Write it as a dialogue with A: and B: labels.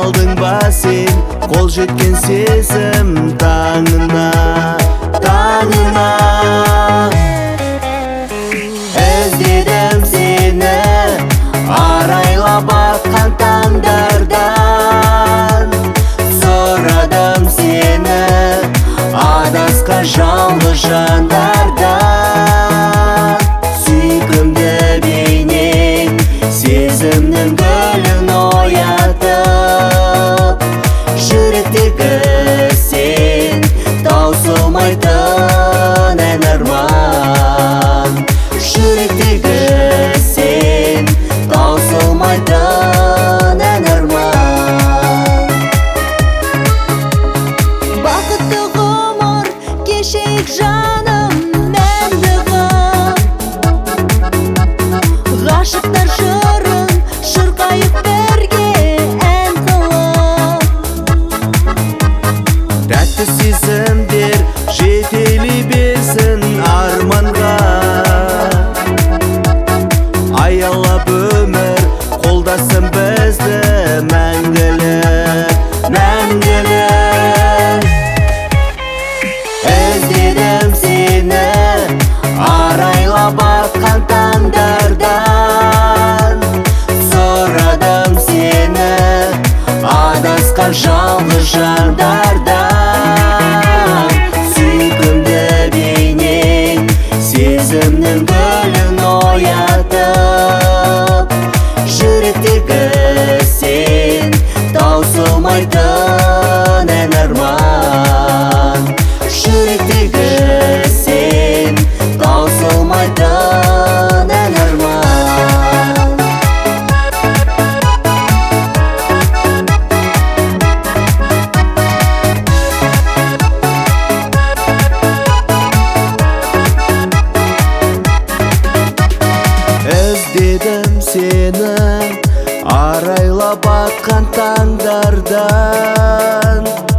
A: алдың ба сен қол жеткен сезім таңына, таңына. Іздедім сені арайлап атқан таңдардан, сұрадым сені адасқан жалғыз жандардан. Сүйкімді бейнең сезімнің гүлін оятып, жүректегі сен таусылмайтын ән арман. Жүректегі сен таусылмайтын ән арман.
B: Бақытты ғұмыр кешейік жаным мәңгі ғып, ғашықтар жырын шырқайық бірге ән қылып.
A: Тәтті сезімдер жетелей берсін арманға, аялап өмір қолдасын бізді мәңгілік, мәңгілік. Іздедім сені арайлап атқан таңдардан, сұрадым сені адасқан жалғыз жандардан. Сүйкімді бейнең сезімнің гүлін оятып, жүректегі сен таусылмайтын ән арман. Жүректегі сен таусылмайтын ән арман. Іздедім сені арайлап атқан таңдардан,